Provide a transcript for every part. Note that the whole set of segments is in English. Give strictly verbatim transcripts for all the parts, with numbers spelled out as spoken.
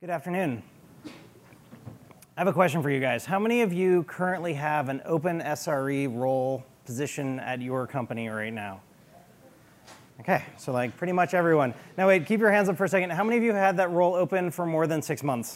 Good afternoon. I have a question for you guys. How many of you currently have an open S R E role position at your company right now? Okay, so like pretty much everyone. Now wait, keep your hands up for a second. How many of you had that role open for more than six months?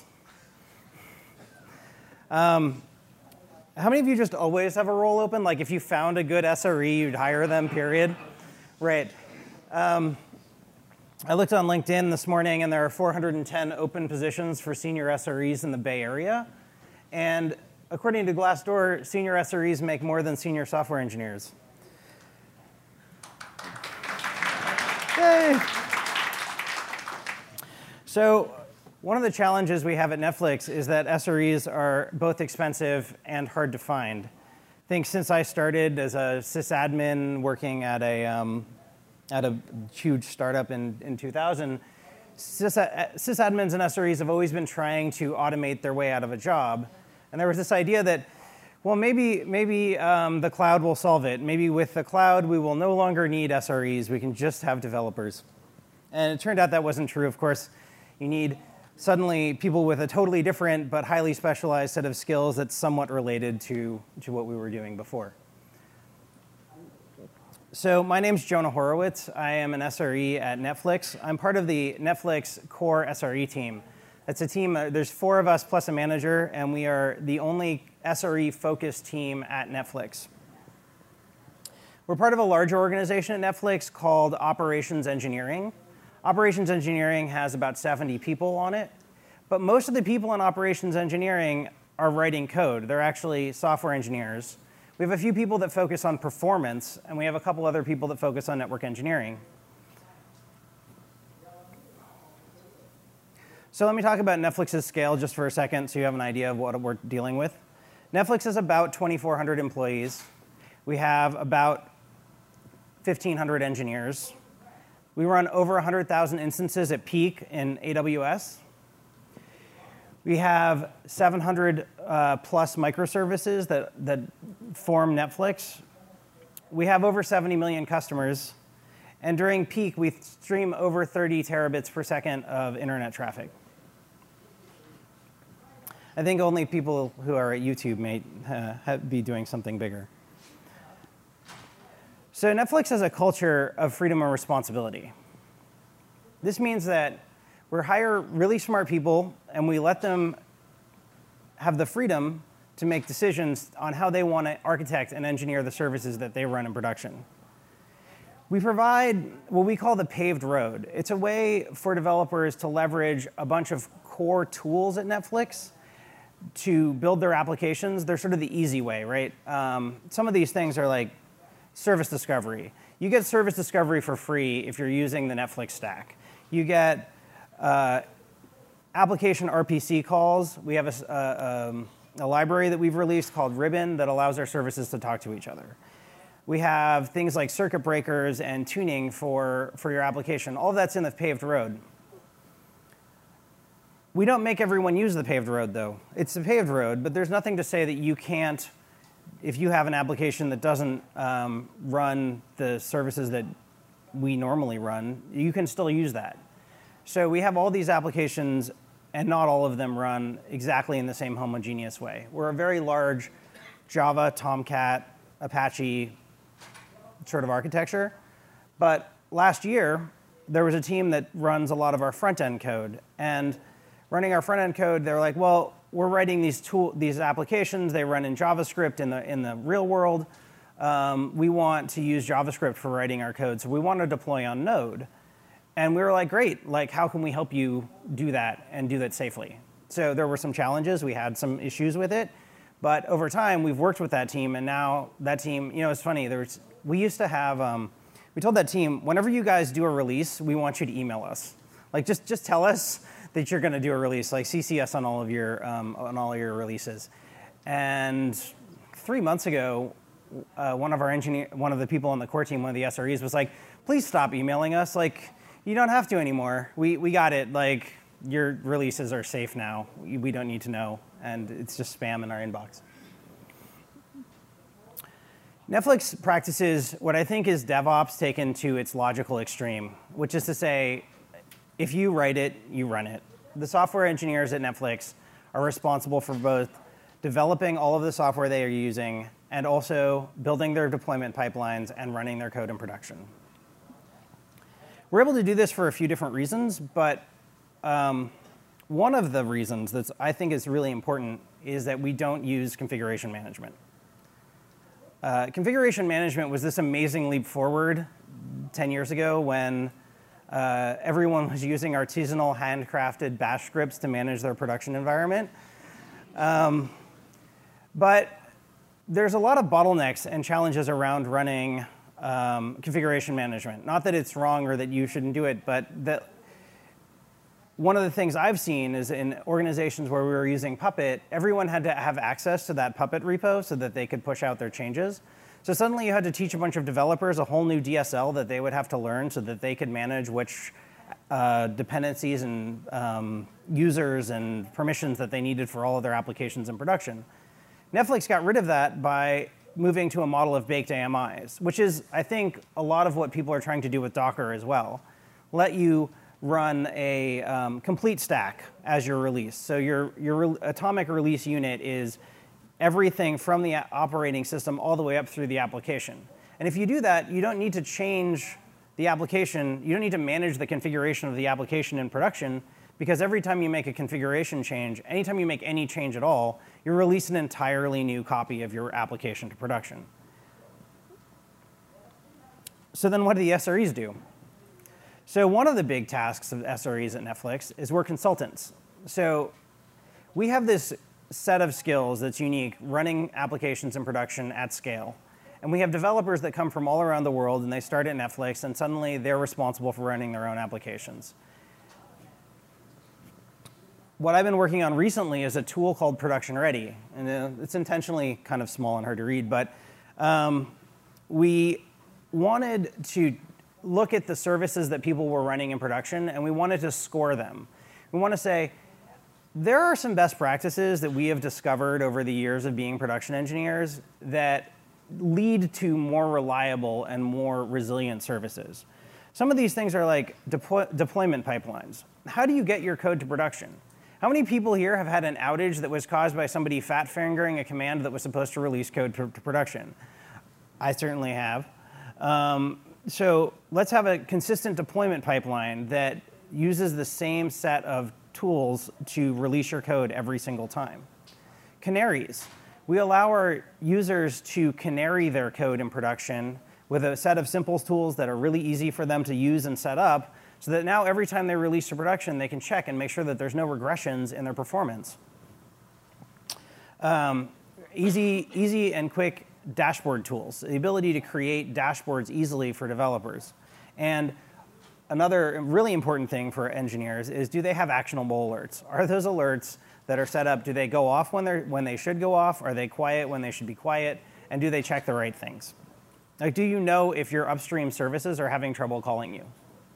Um, how many of you just always have a role open? Like if you found a good S R E, you'd hire them, period? Right. Um, I looked on LinkedIn this morning, and there are four hundred ten open positions for senior S R Es in the Bay Area. And according to Glassdoor, senior S R Es make more than senior software engineers. Yay! So one of the challenges we have at Netflix is that S R Es are both expensive and hard to find. I think since I started as a sysadmin working at a um, at a huge startup in, in two thousand, sys, sysadmins and S R Es have always been trying to automate their way out of a job. And there was this idea that, well, maybe, maybe um, the cloud will solve it. Maybe with the cloud, we will no longer need S R Es. We can just have developers. And it turned out that wasn't true. Of course, you need suddenly people with a totally different but highly specialized set of skills that's somewhat related to, to what we were doing before. So my name's Jonah Horowitz. I am an S R E at Netflix. I'm part of the Netflix core S R E team. It's a team, uh, there's four of us plus a manager, and we are the only S R E-focused team at Netflix. We're part of a larger organization at Netflix called Operations Engineering. Operations Engineering has about seventy people on it, but most of the people in Operations Engineering are writing code. They're actually software engineers. We have a few people that focus on performance, and we have a couple other people that focus on network engineering. So let me talk about Netflix's scale just for a second so you have an idea of what we're dealing with. Netflix is about twenty-four hundred employees. We have about fifteen hundred engineers. We run over one hundred thousand instances at peak in A W S. We have seven hundred uh, plus microservices that, that form Netflix. We have over seventy million customers. And during peak, we stream over thirty terabits per second of internet traffic. I think only people who are at YouTube may uh, be doing something bigger. So Netflix has a culture of freedom and responsibility. This means that we hire really smart people, and we let them have the freedom to make decisions on how they want to architect and engineer the services that they run in production. We provide what we call the paved road. It's a way for developers to leverage a bunch of core tools at Netflix to build their applications. They're sort of the easy way, right? Um, some of these things are like service discovery. You get service discovery for free if you're using the Netflix stack. You get uh, application R P C calls. We have a, a, um, a library that we've released called Ribbon that allows our services to talk to each other. We have things like circuit breakers and tuning for, for your application. All of that's in the paved road. We don't make everyone use the paved road, though. It's a paved road, but there's nothing to say that you can't, if you have an application that doesn't um, run the services that we normally run, you can still use that. So we have all these applications, and not all of them run exactly in the same homogeneous way. We're a very large Java, Tomcat, Apache sort of architecture. But last year, there was a team that runs a lot of our front-end code. And running our front-end code, they're like, well, we're writing these tool, these applications. They run in JavaScript in the, in the real world. Um, we want to use JavaScript for writing our code. So we want to deploy on Node. And we were like, great, like, how can we help you do that and do that safely? So there were some challenges. We had some issues with it. But over time, we've worked with that team. And now that team, you know, it's funny. There's, we used to have, um, we told that team, whenever you guys do a release, we want you to email us. Like, just, just tell us that you're going to do a release. Like, C C us on all of your, um, on all of your releases. And three months ago, uh, one of our engineer, one of the people on the core team, one of the S R Es, was like, please stop emailing us. Like, you don't have to anymore. We, we got it. Like, your releases are safe now. We, we don't need to know. And it's just spam in our inbox. Netflix practices what I think is DevOps taken to its logical extreme, which is to say, if you write it, you run it. the software engineers at Netflix are responsible for both developing all of the software they are using and also building their deployment pipelines and running their code in production. We're able to do this for a few different reasons, but um, one of the reasons that I think is really important is that we don't use configuration management. Uh, configuration management was this amazing leap forward ten years ago when uh, everyone was using artisanal, handcrafted bash scripts to manage their production environment. Um, but there's a lot of bottlenecks and challenges around running um, configuration management. Not that it's wrong or that you shouldn't do it, but that one of the things I've seen is in organizations where we were using Puppet, everyone had to have access to that Puppet repo so that they could push out their changes. So suddenly you had to teach a bunch of developers a whole new D S L that they would have to learn so that they could manage which uh, dependencies and um, users and permissions that they needed for all of their applications in production. Netflix got rid of that by moving to a model of baked A M Is, which is, I think, a lot of what people are trying to do with Docker as well. Let you run a um, complete stack as your release. So your, your re atomic release unit is everything from the operating system all the way up through the application. And if you do that, you don't need to change the application. You don't need to manage the configuration of the application in production, because every time you make a configuration change, anytime you make any change at all, you release an entirely new copy of your application to production. So then what do the S R Es do? So one of the big tasks of S R Es at Netflix is we're consultants. So we have this set of skills that's unique, running applications in production at scale. And we have developers that come from all around the world, and they start at Netflix, and suddenly they're responsible for running their own applications. What I've been working on recently is a tool called Production Ready. And uh, it's intentionally kind of small and hard to read, but um, we wanted to look at the services that people were running in production, and we wanted to score them. We want to say, there are some best practices that we have discovered over the years of being production engineers that lead to more reliable and more resilient services. Some of these things are like deploy deployment pipelines. How do you get your code to production? How many people here have had an outage that was caused by somebody fat fingering a command that was supposed to release code to, to production? I certainly have. Um, so let's have a consistent deployment pipeline that uses the same set of tools to release your code every single time. Canaries. We allow our users to canary their code in production with a set of simple tools that are really easy for them to use and set up, so that now every time they release to production, they can check and make sure that there's no regressions in their performance. Um, easy, easy and quick dashboard tools, the ability to create dashboards easily for developers. And another really important thing for engineers is, do they have actionable alerts? Are those alerts that are set up, do they go off when, they're, when they should go off? Are they quiet when they should be quiet? And do they check the right things? Like, do you know if your upstream services are having trouble calling you?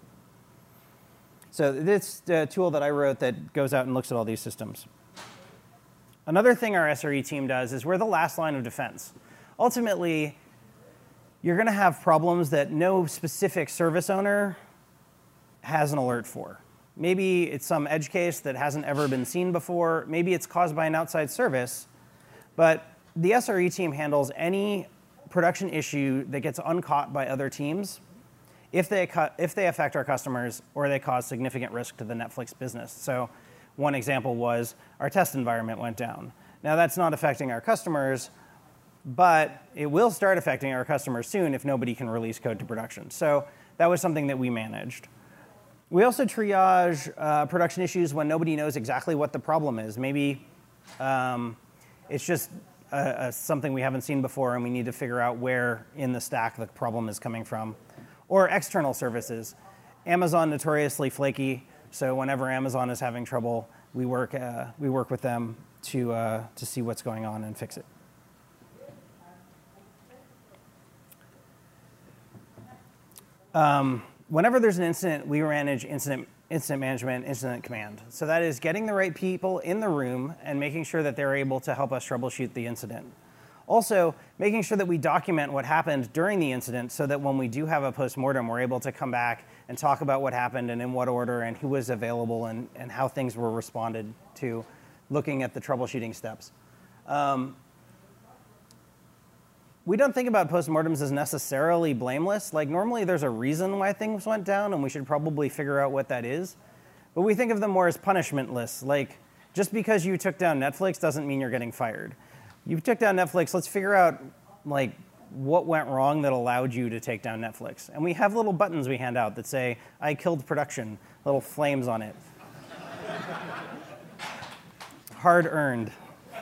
So this uh, tool that I wrote that goes out and looks at all these systems. Another thing our S R E team does is we're the last line of defense. Ultimately, you're going to have problems that no specific service owner has an alert for. Maybe it's some edge case that hasn't ever been seen before. Maybe it's caused by an outside service. But the S R E team handles any production issue that gets uncaught by other teams if they, if they affect our customers or they cause significant risk to the Netflix business. So one example was our test environment went down. Now, that's not affecting our customers, but it will start affecting our customers soon if nobody can release code to production. So that was something that we managed. We also triage uh, production issues when nobody knows exactly what the problem is. Maybe um, it's just uh, uh, something we haven't seen before, and we need to figure out where in the stack the problem is coming from. Or external services. Amazon notoriously flaky, so whenever Amazon is having trouble, we work, uh, we work with them to, uh, to see what's going on and fix it. Um, whenever there's an incident, we manage incident, incident management, incident command. So that is getting the right people in the room and making sure that they're able to help us troubleshoot the incident. Also, making sure that we document what happened during the incident so that when we do have a postmortem, we're able to come back and talk about what happened and in what order and who was available and, and how things were responded to, looking at the troubleshooting steps. Um, we don't think about postmortems as necessarily blameless. Like normally there's a reason why things went down and we should probably figure out what that is. But we think of them more as punishmentless. Like just because you took down Netflix doesn't mean you're getting fired. You took down Netflix, let's figure out like what went wrong that allowed you to take down Netflix. And we have little buttons we hand out that say, I killed production, little flames on it. Hard earned.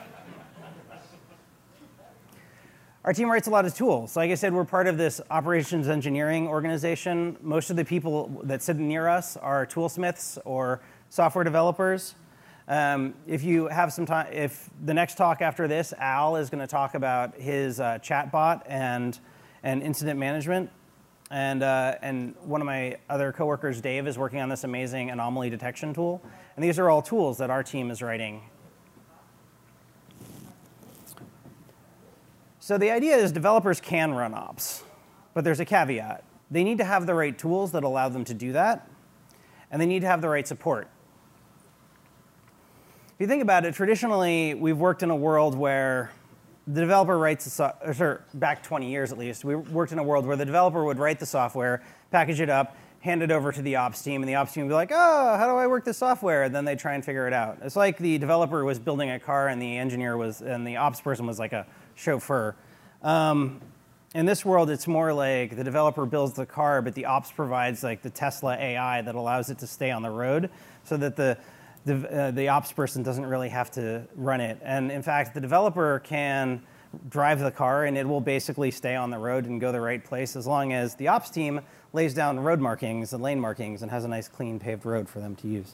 Our team writes a lot of tools. Like I said, we're part of this operations engineering organization. Most of the people that sit near us are toolsmiths or software developers. Um, if you have some time, if the next talk after this, Al is going to talk about his uh, chatbot and, and incident management. And, uh, and one of my other coworkers, Dave, is working on this amazing anomaly detection tool. And these are all tools that our team is writing. So the idea is developers can run ops, but there's a caveat. They need to have the right tools that allow them to do that, and they need to have the right support. If you think about it, traditionally, we've worked in a world where the developer writes the software, or back twenty years at least, we worked in a world where the developer would write the software, package it up, hand it over to the ops team, and the ops team would be like, oh, how do I work this software? And then they try and figure it out. It's like the developer was building a car and the engineer was, and the ops person was like a chauffeur. Um, in this world, it's more like the developer builds the car, but the ops provides like the Tesla A I that allows it to stay on the road so that the The, uh, the ops person doesn't really have to run it. And in fact, the developer can drive the car and it will basically stay on the road and go the right place as long as the ops team lays down road markings and lane markings and has a nice clean paved road for them to use.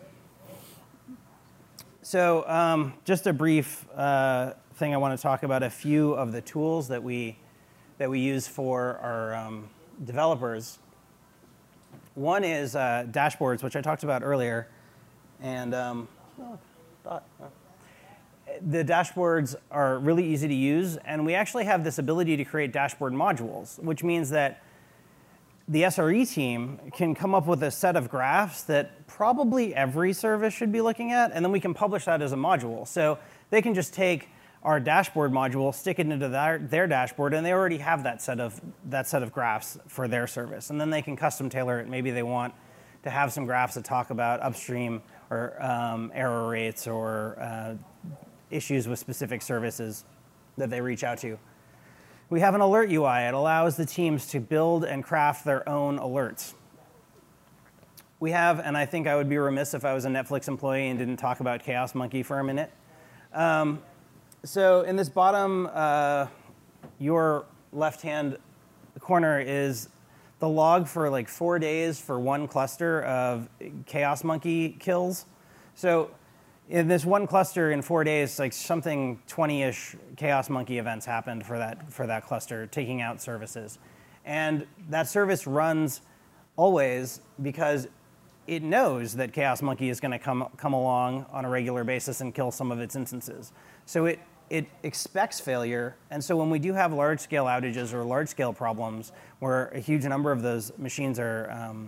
So um, just a brief uh, thing I want to talk about, a few of the tools that we, that we use for our um, developers. One is uh, dashboards, which I talked about earlier. And um, oh, thought, oh. The dashboards are really easy to use, and we actually have this ability to create dashboard modules, which means that the S R E team can come up with a set of graphs that probably every service should be looking at, and then we can publish that as a module. So they can just take our dashboard module, stick it into their, their dashboard, and they already have that set of that set of graphs for their service. And then they can custom tailor it. Maybe they want to have some graphs that talk about upstream or um, error rates or uh, issues with specific services that they reach out to. We have an alert U I. It allows the teams to build and craft their own alerts. We have, and I think I would be remiss if I was a Netflix employee and didn't talk about Chaos Monkey for a minute. Um, so in this bottom, uh, your left-hand corner is the log for like four days for one cluster of Chaos Monkey kills. So in this one cluster in four days, like something twenty-ish Chaos Monkey events happened for that, for that cluster, taking out services. And that service runs always because it knows that Chaos Monkey is going to come, come along on a regular basis and kill some of its instances. So it, it expects failure, and so when we do have large-scale outages or large-scale problems where a huge number of those machines are um,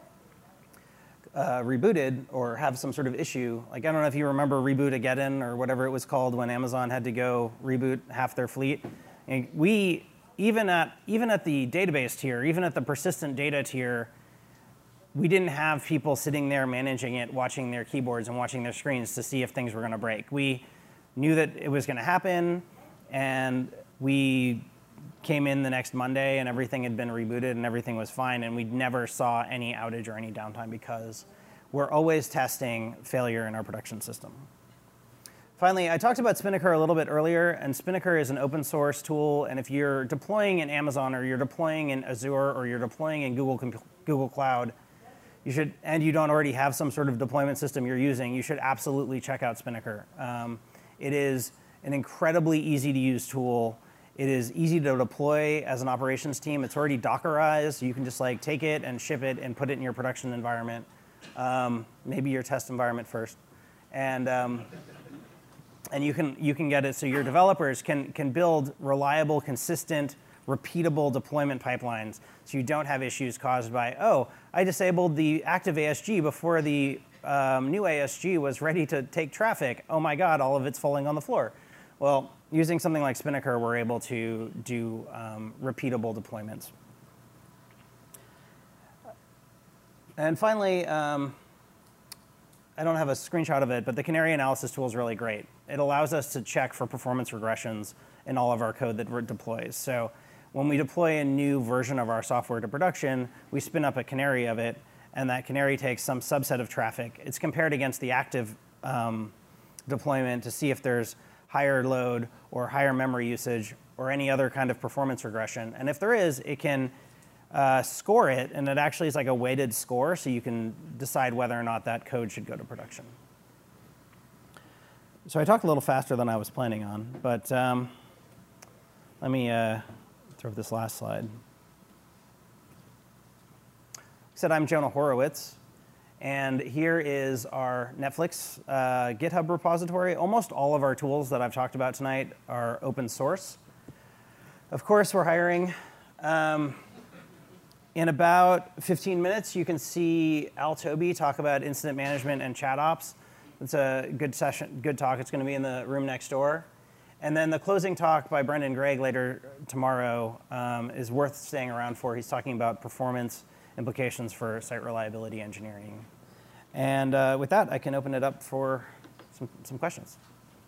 uh, rebooted or have some sort of issue, like I don't know if you remember Reboot-ageddon or whatever it was called when Amazon had to go reboot half their fleet. And we, even at, even at the database tier, even at the persistent data tier, we didn't have people sitting there managing it, watching their keyboards and watching their screens to see if things were going to break. We knew that it was going to happen, and we came in the next Monday and everything had been rebooted and everything was fine, and we never saw any outage or any downtime because we're always testing failure in our production system. Finally, I talked about Spinnaker a little bit earlier, and Spinnaker is an open source tool, and if you're deploying in Amazon or you're deploying in Azure or you're deploying in Google, Google Cloud, you should, and you don't already have some sort of deployment system you're using, you should absolutely check out Spinnaker. Um, It is an incredibly easy to use tool. It is easy to deploy as an operations team. It's already Dockerized. You can just like take it and ship it and put it in your production environment, um, maybe your test environment first. And, um, and you can you can get it so your developers can can build reliable, consistent, repeatable deployment pipelines, so you don't have issues caused by, oh, I disabled the active A S G before the um, new A S G was ready to take traffic. Oh my God, all of it's falling on the floor. Well, using something like Spinnaker, we're able to do um, repeatable deployments. And finally, um, I don't have a screenshot of it, but the Canary analysis tool is really great. It allows us to check for performance regressions in all of our code that deploys. So when we deploy a new version of our software to production, we spin up a canary of it, and that canary takes some subset of traffic. It's compared against the active um, deployment to see if there's higher load or higher memory usage or any other kind of performance regression. And if there is, it can uh, score it, and it actually is like a weighted score, so you can decide whether or not that code should go to production. So I talked a little faster than I was planning on, but um, let me uh, throw up this last slide. I said I'm Jonah Horowitz, and here is our Netflix uh, GitHub repository. Almost all of our tools that I've talked about tonight are open source. Of course, we're hiring. Um, in about fifteen minutes, you can see Al Toby talk about incident management and chat ops. It's a good session, good talk. It's going to be in the room next door. And then the closing talk by Brendan Gregg later tomorrow um, is worth staying around for. He's talking about performance implications for site reliability engineering. And uh, with that, I can open it up for some, some questions.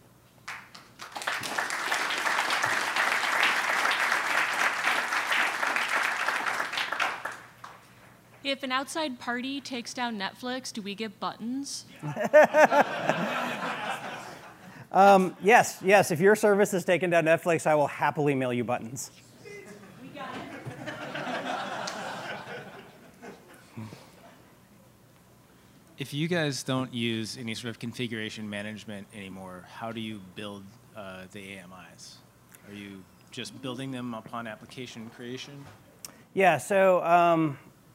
If an outside party takes down Netflix, do we get buttons? um, yes, yes. If your service has taken down Netflix, I will happily mail you buttons. We got it. If you guys don't use any sort of configuration management anymore, how do you build uh, the A M Is? Are you just building them upon application creation? Yeah, so um,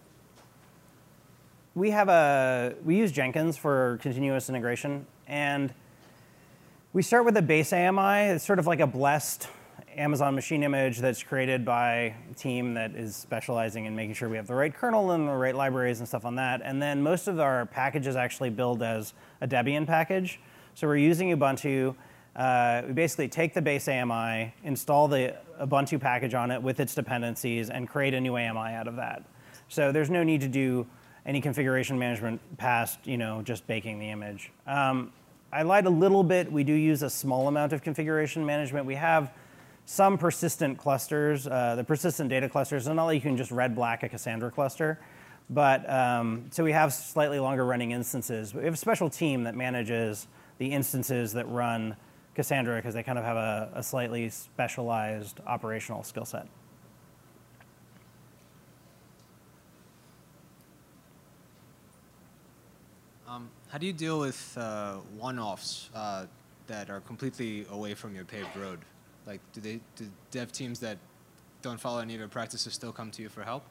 we have a, we use Jenkins for continuous integration, and we start with a base A M I. It's sort of like a blessed Amazon machine image that's created by a team that is specializing in making sure we have the right kernel and the right libraries and stuff on that. And then most of our packages actually build as a Debian package. So we're using Ubuntu. Uh, we basically take the base A M I, install the Ubuntu package on it with its dependencies, and create a new A M I out of that. So there's no need to do any configuration management past, you know, just baking the image. Um, I lied a little bit. We do use a small amount of configuration management. We have some persistent clusters, uh, the persistent data clusters, and not like you can just red black a Cassandra cluster. But um, so we have slightly longer running instances. We have a special team that manages the instances that run Cassandra because they kind of have a, a slightly specialized operational skill set. Um, how do you deal with uh, one-offs uh, that are completely away from your paved road? Like, do they do dev teams that don't follow any of your practices still come to you for help?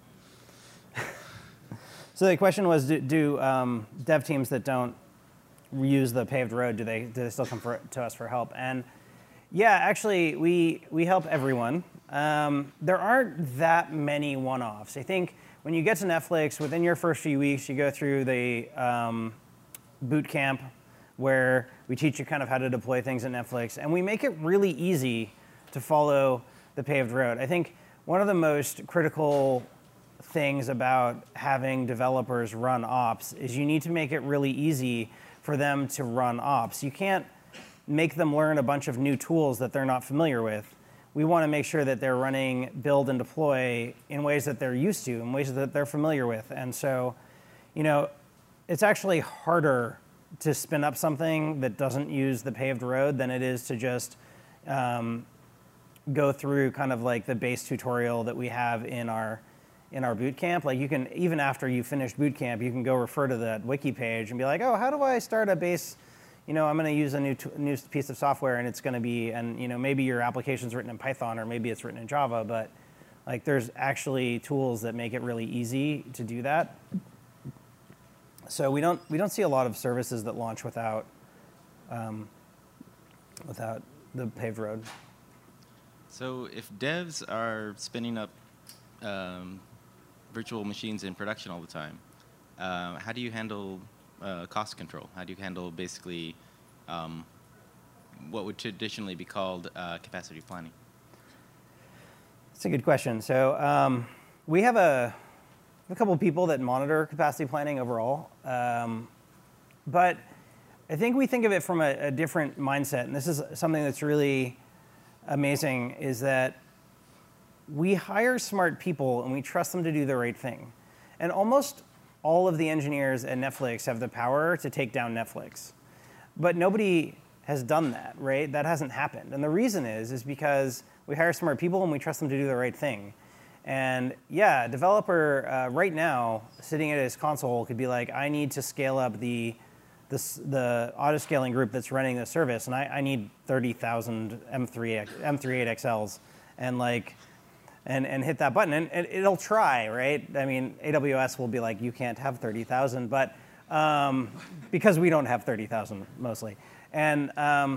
So the question was, do, do um, dev teams that don't use the paved road, do they do they still come for, to us for help? And yeah, actually, we we help everyone. Um, there aren't that many one-offs. I think when you get to Netflix, within your first few weeks, you go through the um, boot camp where we teach you kind of how to deploy things at Netflix, and we make it really easy to follow the paved road. I think one of the most critical things about having developers run ops is you need to make it really easy for them to run ops. You can't make them learn a bunch of new tools that they're not familiar with. We want to make sure that they're running build and deploy in ways that they're used to, in ways that they're familiar with. And so, you know, it's actually harder to spin up something that doesn't use the paved road than it is to just um, go through kind of like the base tutorial that we have in our in our boot camp. Like you can, even after you finish boot camp, you can go refer to that wiki page and be like, oh, how do I start a base? You know, I'm going to use a new t new piece of software, and it's going to be, and you know, maybe your application's written in Python or maybe it's written in Java, but like there's actually tools that make it really easy to do that. So we don't we don't see a lot of services that launch without um, without the paved road. So if devs are spinning up um, virtual machines in production all the time, uh, how do you handle uh, cost control? How do you handle basically um, what would traditionally be called uh, capacity planning? That's a good question. So um, we have a, a couple of people that monitor capacity planning overall, um, but I think we think of it from a, a different mindset, and this is something that's really amazing, is that we hire smart people and we trust them to do the right thing. And almost all of the engineers at Netflix have the power to take down Netflix. But nobody has done that, right? That hasn't happened. And the reason is, is because we hire smart people and we trust them to do the right thing. And yeah, a developer uh, right now, sitting at his console, could be like, I need to scale up the This, the auto-scaling group that's running the service, and I, I need thirty thousand M three M thirty-eight X Ls, and like, and and hit that button, and, and it'll try, right? I mean, A W S will be like, you can't have thirty thousand, but um, because we don't have thirty thousand mostly, and um,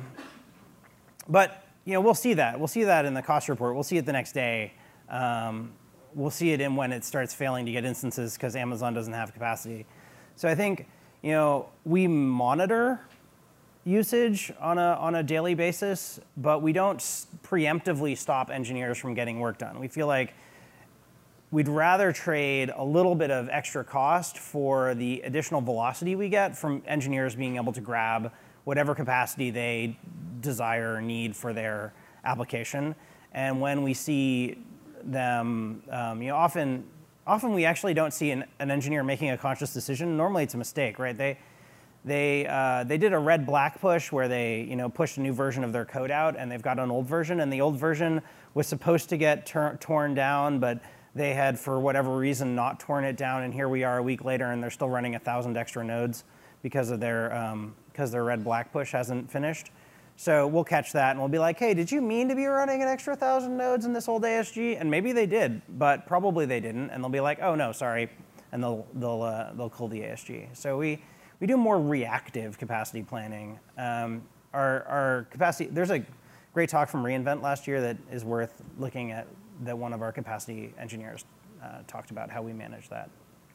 but you know, we'll see that. We'll see that in the cost report. We'll see it the next day. Um, we'll see it in when it starts failing to get instances because Amazon doesn't have capacity. So I think, you know, we monitor usage on a on a daily basis, but we don't preemptively stop engineers from getting work done. We feel like we'd rather trade a little bit of extra cost for the additional velocity we get from engineers being able to grab whatever capacity they desire or need for their application. And when we see them, um, you know, often. Often we actually don't see an, an engineer making a conscious decision. Normally it's a mistake, right? They they uh, they did a red-black push where they you know pushed a new version of their code out, and they've got an old version, and the old version was supposed to get tur- torn down, but they had, for whatever reason, not torn it down, and here we are a week later, and they're still running a thousand extra nodes because of their um, because their red-black push hasn't finished. So we'll catch that, and we'll be like, hey, did you mean to be running an extra thousand nodes in this old A S G? And maybe they did, but probably they didn't. And they'll be like, oh, no, sorry. And they'll they'll uh, they'll call the A S G. So we, we do more reactive capacity planning. Um, our, our capacity, there's a great talk from reInvent last year that is worth looking at, that one of our capacity engineers uh, talked about how we manage that.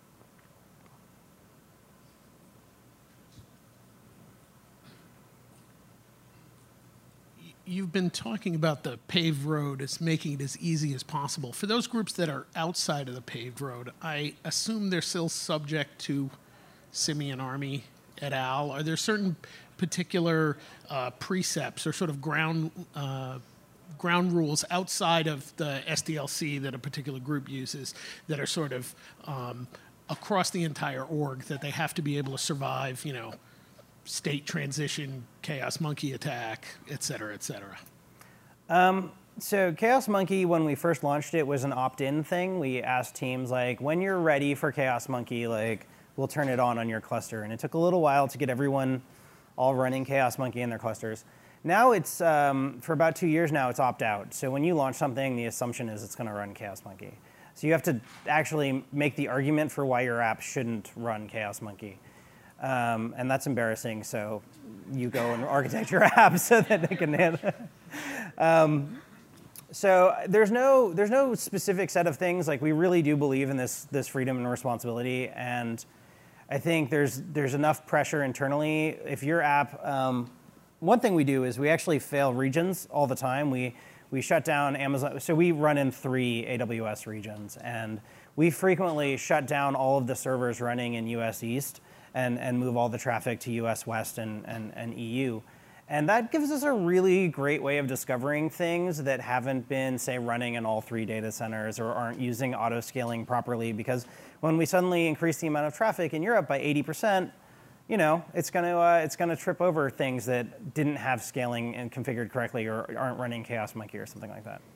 You've been talking about the paved road as making it as easy as possible. For those groups that are outside of the paved road, I assume they're still subject to Simeon Army et al. Are there certain particular uh, precepts or sort of ground uh, ground rules outside of the S D L C that a particular group uses that are sort of um, across the entire org that they have to be able to survive, you know, state transition, Chaos Monkey attack, et cetera, et cetera? Um, so Chaos Monkey, when we first launched it, was an opt-in thing. We asked teams, like, when you're ready for Chaos Monkey, like, we'll turn it on on your cluster. And it took a little while to get everyone all running Chaos Monkey in their clusters. Now it's, um, for about two years now, it's opt-out. So when you launch something, the assumption is it's going to run Chaos Monkey. So you have to actually make the argument for why your app shouldn't run Chaos Monkey. Um, and that's embarrassing, so you go and architect your app so that they can handle it. Um, so there's no there's no specific set of things. Like, we really do believe in this this freedom and responsibility, and I think there's there's enough pressure internally. If your app, um, one thing we do is we actually fail regions all the time. We we shut down Amazon. So we run in three A W S regions, and we frequently shut down all of the servers running in U S East. And, and move all the traffic to U S West and, and, and E U. And that gives us a really great way of discovering things that haven't been, say, running in all three data centers or aren't using auto-scaling properly. Because when we suddenly increase the amount of traffic in Europe by eighty percent, you know, it's going to uh, it's going to trip over things that didn't have scaling and configured correctly or aren't running Chaos Monkey or something like that.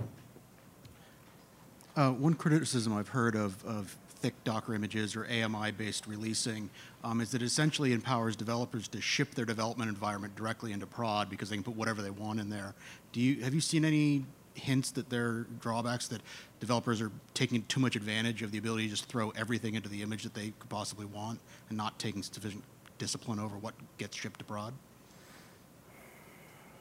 Uh, one criticism I've heard of, of thick Docker images or A M I-based releasing um, is that it essentially empowers developers to ship their development environment directly into prod because they can put whatever they want in there. Do you have you seen any hints that there are drawbacks, that developers are taking too much advantage of the ability to just throw everything into the image that they could possibly want and not taking sufficient discipline over what gets shipped to prod?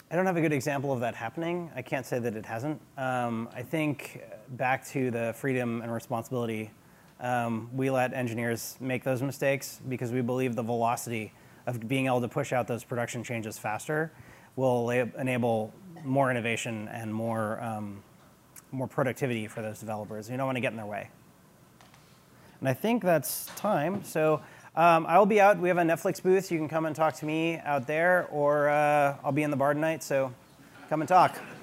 I don't have a good example of that happening. I can't say that it hasn't. Um, I think back to the freedom and responsibility, um, we let engineers make those mistakes because we believe the velocity of being able to push out those production changes faster will la- enable more innovation and more, um, more productivity for those developers. You don't want to get in their way. And I think that's time. So um, I will be out. We have a Netflix booth. You can come and talk to me out there, or uh, I'll be in the bar tonight. So come and talk.